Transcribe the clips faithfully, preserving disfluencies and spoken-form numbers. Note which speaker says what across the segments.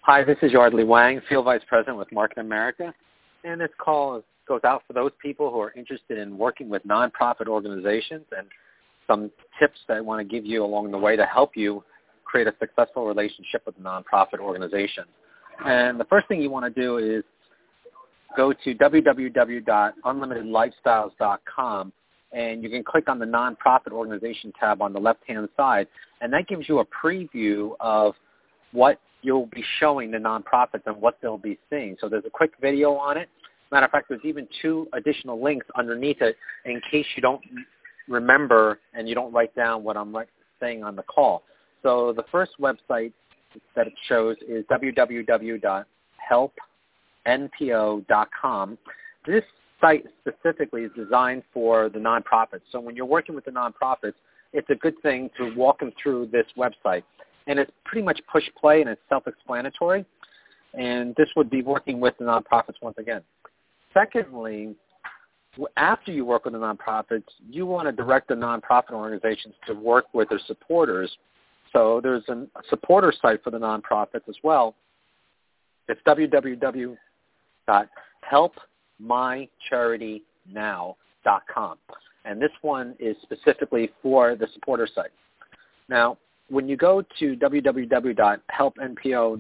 Speaker 1: Hi, this is Yardley Wang, Field Vice President with Market America, and this call goes out for those people who are interested in working with nonprofit organizations and some tips that I want to give you along the way to help you create a successful relationship with a nonprofit organization. And the first thing you want to do is go to w w w dot unlimited lifestyles dot com, and you can click on the nonprofit organization tab on the left-hand side, and that gives you a preview of what you'll be showing the nonprofits and what they'll be seeing. So there's a quick video on it. Matter of fact, there's even two additional links underneath it in case you don't remember and you don't write down what I'm saying on the call. So the first website that it shows is w w w dot help n p o dot com. This site specifically is designed for the nonprofits. So when you're working with the nonprofits, it's a good thing to walk them through this website. And it's pretty much push-play, and it's self-explanatory. And this would be working with the nonprofits once again. Secondly, after you work with the nonprofits, you want to direct the nonprofit organizations to work with their supporters. So there's a supporter site for the nonprofits as well. It's w w w dot help my charity now dot com. And this one is specifically for the supporter site. Now, when you go to w w w dot help n p o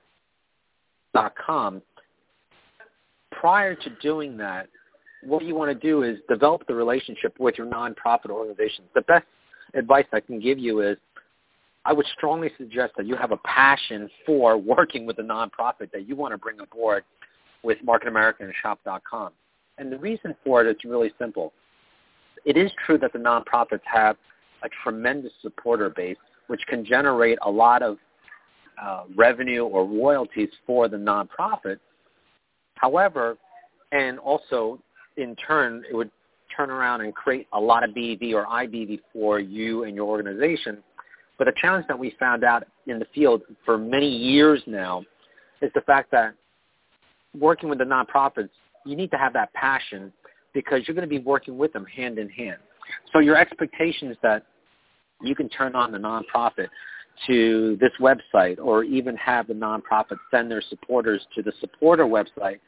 Speaker 1: dot com, prior to doing that, what you want to do is develop the relationship with your nonprofit organizations. The best advice I can give you is I would strongly suggest that you have a passion for working with a nonprofit that you want to bring aboard with Market America and shop dot com. And the reason for it is really simple. It is true that the nonprofits have a tremendous supporter base, which can generate a lot of uh, revenue or royalties for the nonprofit. However, and also in turn, it would turn around and create a lot of B V or I B V for you and your organization. But a challenge that we found out in the field for many years now is the fact that working with the nonprofits, you need to have that passion because you're going to be working with them hand in hand. So your expectation is that you can turn on the nonprofit to this website or even have the nonprofit send their supporters to the supporter website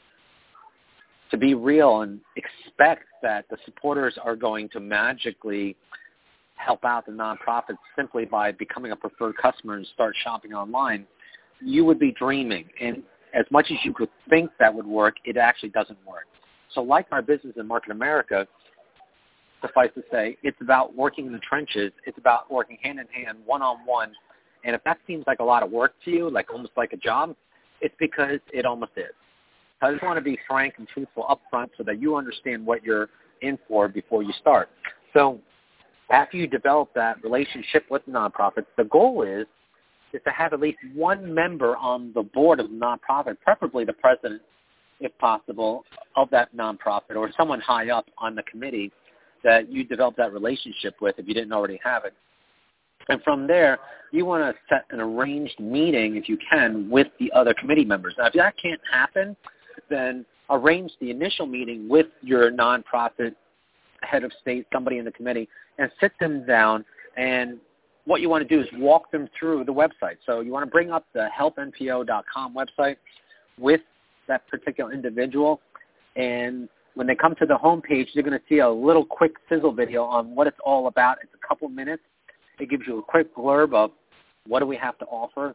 Speaker 1: to be real and expect that the supporters are going to magically help out the nonprofits simply by becoming a preferred customer and start shopping online. You would be dreaming. And as much as you could think that would work, it actually doesn't work. So like our business in Market America, suffice to say, it's about working in the trenches. It's about working hand-in-hand, one-on-one. And if that seems like a lot of work to you, like almost like a job, it's because it almost is. So I just want to be frank and truthful up front so that you understand what you're in for before you start. So after you develop that relationship with the nonprofits, the goal is, is to have at least one member on the board of the nonprofit, preferably the president, if possible, of that nonprofit or someone high up on the committee that you develop that relationship with if you didn't already have it. And from there, you want to set an arranged meeting, if you can, with the other committee members. Now, if that can't happen, then arrange the initial meeting with your nonprofit head of state, somebody in the committee, and sit them down. And what you want to do is walk them through the website. So you want to bring up the help n p o dot com website with that particular individual, and when they come to the home page, they're going to see a little quick sizzle video on what it's all about. It's a couple minutes. It gives you a quick blurb of what do we have to offer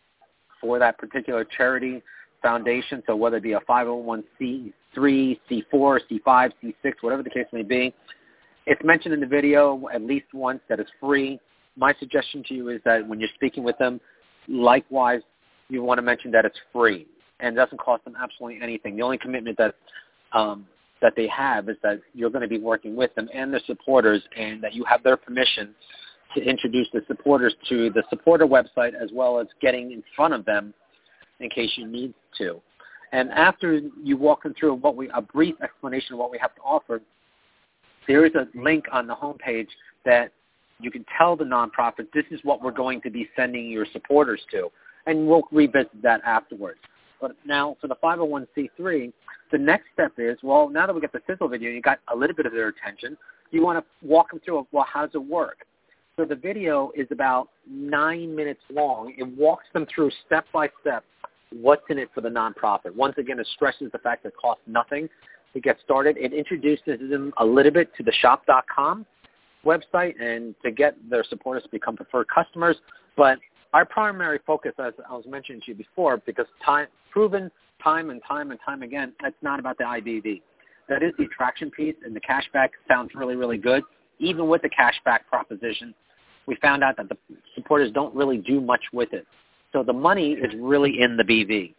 Speaker 1: for that particular charity foundation. So whether it be a five oh one c three, c four, c five, c six, whatever the case may be, it's mentioned in the video at least once that it's free. My suggestion to you is that when you're speaking with them, likewise, you want to mention that it's free and doesn't cost them absolutely anything. The only commitment that um, that they have is that you're going to be working with them and their supporters, and that you have their permission to introduce the supporters to the supporter website as well as getting in front of them in case you need to. And after you walk them through what we, a brief explanation of what we have to offer, there is a link on the homepage that you can tell the nonprofit, this is what we're going to be sending your supporters to. And we'll revisit that afterwards. But now for the five oh one c three, the next step is, well, now that we got the sizzle video, you got a little bit of their attention, you want to walk them through, well, how does it work? So the video is about nine minutes long. It walks them through step by step what's in it for the nonprofit. Once again, it stresses the fact that it costs nothing to get started. It introduces them a little bit to the shop dot com website and to get their supporters to become preferred customers. But our primary focus, as I was mentioning to you before, because time proven time and time and time again, that's not about the I B V. That is the attraction piece, and the cashback sounds really, really good. Even with the cashback proposition, we found out that the supporters don't really do much with it. So the money is really in the B V.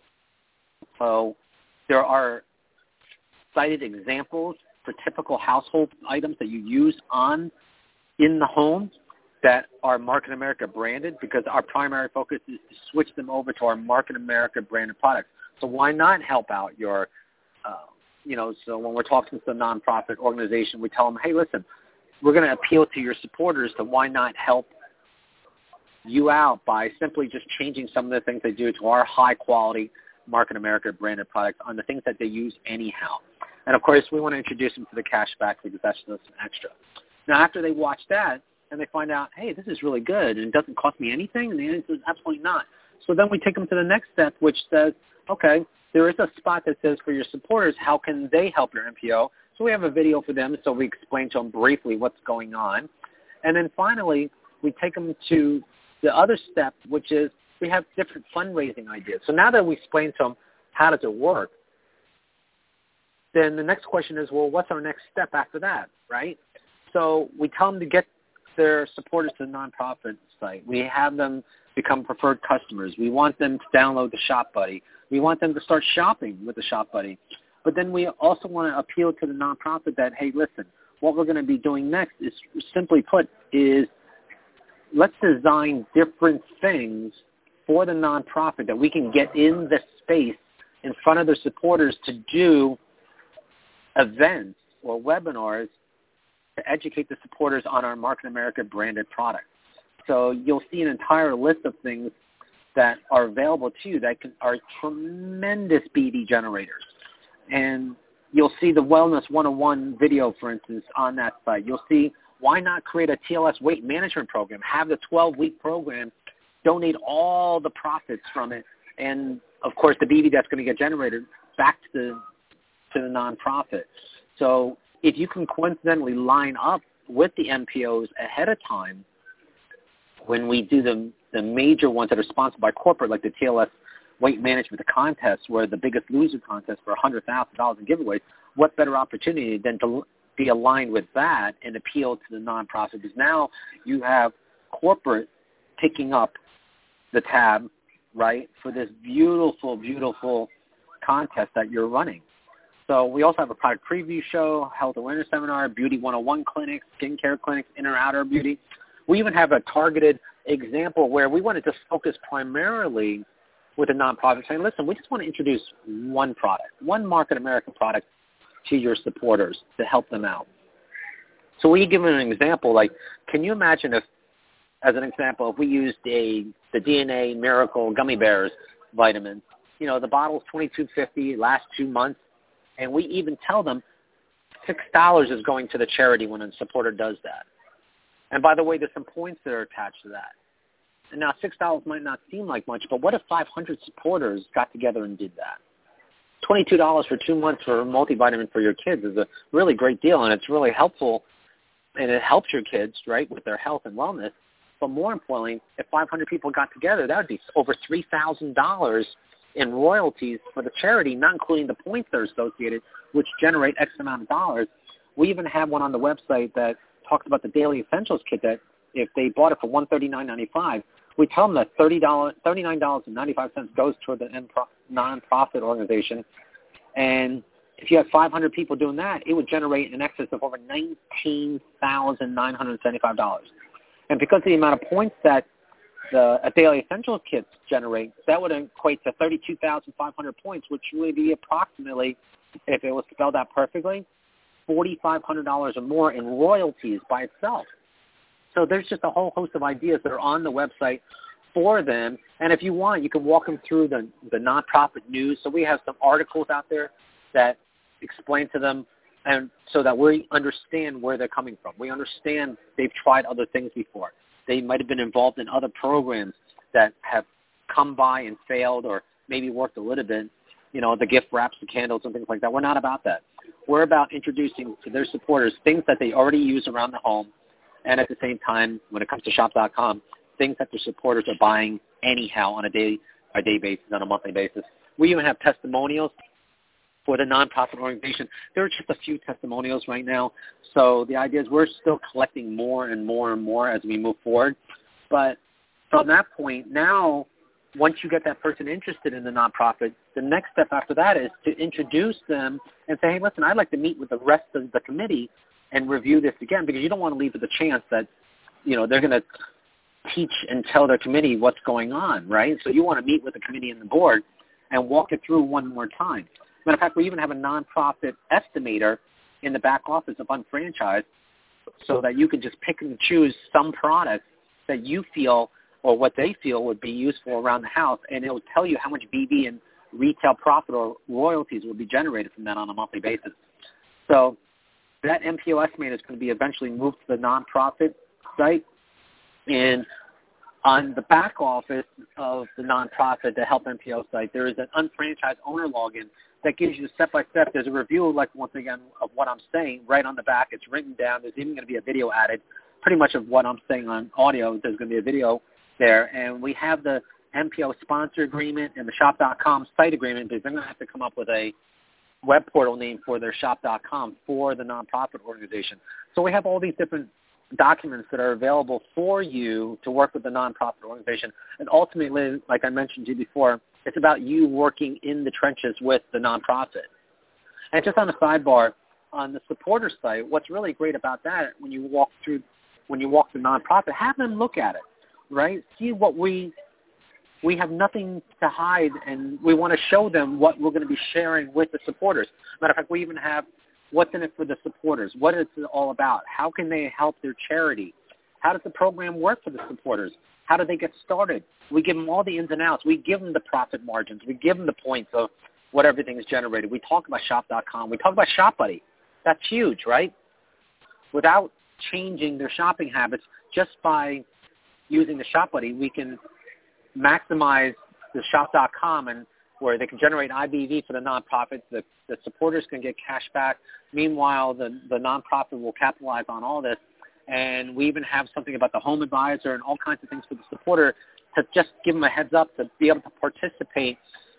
Speaker 1: So there are cited examples for typical household items that you use on in the home that are Market America branded, because our primary focus is to switch them over to our Market America branded products. So why not help out your, uh, you know, so when we're talking to the nonprofit organization, we tell them, hey, listen, we're going to appeal to your supporters, so why not help you out by simply just changing some of the things they do to our high-quality Market America branded products on the things that they use anyhow. And, of course, we want to introduce them to the cashback because that's just an extra. Now, after they watch that and they find out, hey, this is really good and it doesn't cost me anything, and the answer is absolutely not. So then we take them to the next step, which says, okay, there is a spot that says for your supporters, how can they help your M P O? So we have a video for them, so we explain to them briefly what's going on. And then finally, we take them to the other step, which is we have different fundraising ideas. So now that we explain to them how does it work, then the next question is, well, what's our next step after that, right? So we tell them to get their supporters to the nonprofit site. We have them become preferred customers. We want them to download the Shop Buddy. We want them to start shopping with the Shop Buddy. But then we also want to appeal to the nonprofit that, hey, listen, what we're going to be doing next is, simply put, is let's design different things for the nonprofit that we can get in the space in front of their supporters to do events or webinars to educate the supporters on our Market America branded products. So you'll see an entire list of things that are available to you that can, are tremendous B D generators. And you'll see the Wellness one oh one video, for instance, on that site. You'll see why not create a T L S weight management program, have the twelve-week program, donate all the profits from it, and, of course, the B D that's going to get generated back to the, to the nonprofit. So if you can coincidentally line up with the M P Os ahead of time, when we do the, the major ones that are sponsored by corporate, like the T L S weight management, the contest, where the biggest loser contest for one hundred thousand dollars in giveaways, what better opportunity than to be aligned with that and appeal to the nonprofit? Because now you have corporate picking up the tab, right, for this beautiful, beautiful contest that you're running. So we also have a product preview show, health awareness seminar, beauty one oh one clinics, skincare clinics, inner outer beauty. We even have a targeted example where we wanted to focus primarily with a nonprofit saying, listen, we just want to introduce one product, one Market America product to your supporters to help them out. So we give them an example, like, can you imagine if, as an example, if we used a the D N A Miracle Gummy Bears vitamins, you know, the bottle's twenty-two fifty, lasts two months, and we even tell them six dollars is going to the charity when a supporter does that. And by the way, there's some points that are attached to that. And now six dollars might not seem like much, but what if five hundred supporters got together and did that? twenty-two dollars for two months for a multivitamin for your kids is a really great deal, and it's really helpful, and it helps your kids, right, with their health and wellness. But more importantly, if five hundred people got together, that would be over three thousand dollars in royalties for the charity, not including the points that are associated, which generate X amount of dollars. We even have one on the website that talks about the Daily Essentials kit that if they bought it for one hundred thirty-nine ninety-five, we tell them that thirty dollars, thirty-nine dollars and ninety-five cents goes toward the nonprofit organization. And if you had five hundred people doing that, it would generate in excess of over nineteen thousand nine hundred seventy-five dollars. And because of the amount of points that the a Daily Essentials kits generate, that would equate to thirty-two thousand five hundred points, which would be approximately, if it was spelled out perfectly, four thousand five hundred dollars or more in royalties by itself. So there's just a whole host of ideas that are on the website for them. And if you want, you can walk them through the, the nonprofit news. So we have some articles out there that explain to them, and so that we understand where they're coming from. We understand they've tried other things before. They might have been involved in other programs that have come by and failed, or maybe worked a little bit, you know, the gift wraps, the candles, and things like that. We're not about that. We're about introducing to their supporters things that they already use around the home, and at the same time, when it comes to shop dot com, things that their supporters are buying anyhow on a day-by-day basis, on a monthly basis. We even have testimonials for the nonprofit organization. There are just a few testimonials right now. So the idea is we're still collecting more and more and more as we move forward. But from that point, now, once you get that person interested in the nonprofit, the next step after that is to introduce them and say, hey, listen, I'd like to meet with the rest of the committee and review this again, because you don't want to leave with the chance that, you know, they're going to teach and tell their committee what's going on, right? So you want to meet with the committee and the board and walk it through one more time. Matter of fact, we even have a nonprofit estimator in the back office of Unfranchised, so that you can just pick and choose some products that you feel or what they feel would be useful around the house, and it will tell you how much B V and retail profit or royalties will be generated from that on a monthly basis. So that M P O estimator is going to be eventually moved to the nonprofit site, and on the back office of the nonprofit, the Help N P O site, there is an unfranchised owner login that gives you step-by-step. There's a review, like once again, of what I'm saying right on the back. It's written down. There's even going to be a video added, pretty much of what I'm saying on audio. There's going to be a video there. And we have the M P O sponsor agreement and the shop dot com site agreement, because they're going to have to come up with a web portal name for their shop dot com for the nonprofit organization. So we have all these different documents that are available for you to work with the nonprofit organization. And ultimately, like I mentioned to you before, it's about you working in the trenches with the nonprofit. And just on a sidebar, on the supporter site, what's really great about that, when you walk through, when you walk the nonprofit, have them look at it, right? See what we, we have nothing to hide, and we want to show them what we're going to be sharing with the supporters. Matter of fact, we even have what's in it for the supporters, what it's all about, how can they help their charity, how does the program work for the supporters, how do they get started. We give them all the ins and outs. We give them the profit margins. We give them the points of what everything is generated. We talk about shop dot com. We talk about ShopBuddy. That's huge, right? Without changing their shopping habits, just by using the ShopBuddy, we can maximize the shop dot com, and where they can generate I B V for the nonprofits. The, the supporters can get cash back. Meanwhile, the, the nonprofit will capitalize on all this. And we even have something about the home advisor and all kinds of things for the supporter to just give them a heads up to be able to participate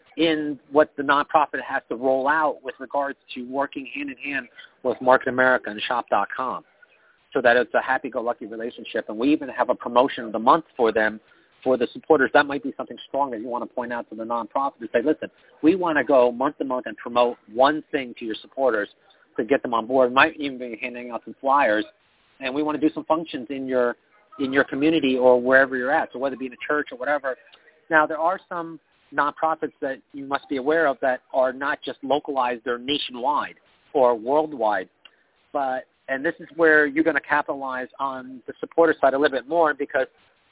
Speaker 1: in what the nonprofit has to roll out with regards to working hand-in-hand with Market America and shop dot com, so that it's a happy-go-lucky relationship. And we even have a promotion of the month for them, for the supporters. That might be something strong that you want to point out to the nonprofit to say, listen, we want to go month to month and promote one thing to your supporters to get them on board. Might even be handing out some flyers, and we want to do some functions in your in your community or wherever you're at, so whether it be in a church or whatever. Now, there are some nonprofits that you must be aware of that are not just localized, they're nationwide or worldwide. But and this is where you're going to capitalize on the supporter side a little bit more, because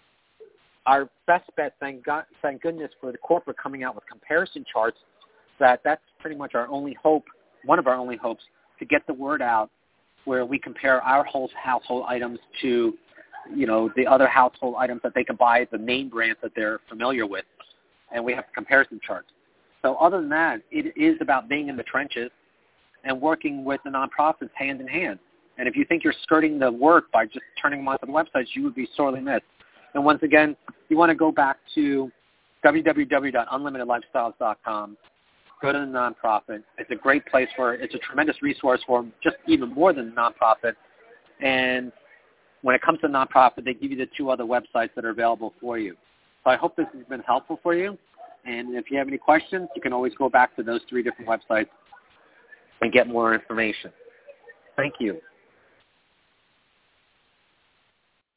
Speaker 1: our best bet, thank God, thank goodness for the corporate coming out with comparison charts, that that's pretty much our only hope, one of our only hopes, to get the word out, where we compare our whole household items to, you know, the other household items that they can buy, the name brands that they're familiar with, and we have comparison charts. So other than that, it is about being in the trenches and working with the nonprofits hand in hand. And if you think you're skirting the work by just turning them onto the websites, you would be sorely missed. And once again, you want to go back to w w w dot unlimited lifestyles dot com. Go to the nonprofit. It's a great place for, it's a tremendous resource for just even more than the nonprofit. And when it comes to nonprofit, they give you the two other websites that are available for you. So I hope this has been helpful for you. And if you have any questions, you can always go back to those three different websites and get more information. Thank you.